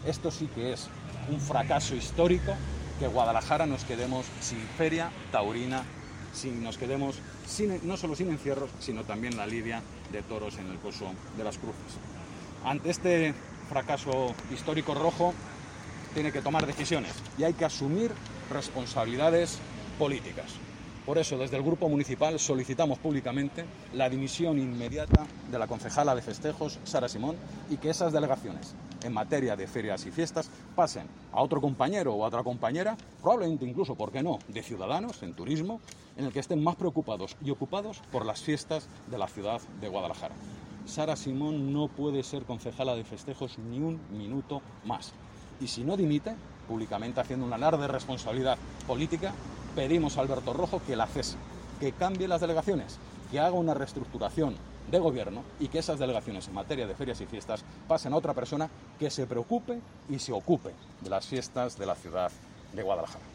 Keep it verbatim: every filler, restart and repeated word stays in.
Esto sí que es un fracaso histórico, que Guadalajara nos quedemos sin feria taurina, sin, nos quedemos sin, no solo sin encierros, sino también la lidia de toros en el coso de las Cruces. Ante este fracaso histórico rojo, tiene que tomar decisiones y hay que asumir responsabilidades políticas. Por eso, desde el Grupo Municipal solicitamos públicamente la dimisión inmediata de la concejala de festejos, Sara Simón, y que esas delegaciones en materia de ferias y fiestas pasen a otro compañero o a otra compañera, probablemente incluso, ¿por qué no?, de Ciudadanos, en turismo, en el que estén más preocupados y ocupados por las fiestas de la ciudad de Guadalajara. Sara Simón no puede ser concejala de festejos ni un minuto más. Y si no dimite, públicamente haciendo un alarde de responsabilidad política, pedimos a Alberto Rojo que la cese, que cambie las delegaciones, que haga una reestructuración de gobierno y que esas delegaciones en materia de ferias y fiestas pasen a otra persona que se preocupe y se ocupe de las fiestas de la ciudad de Guadalajara.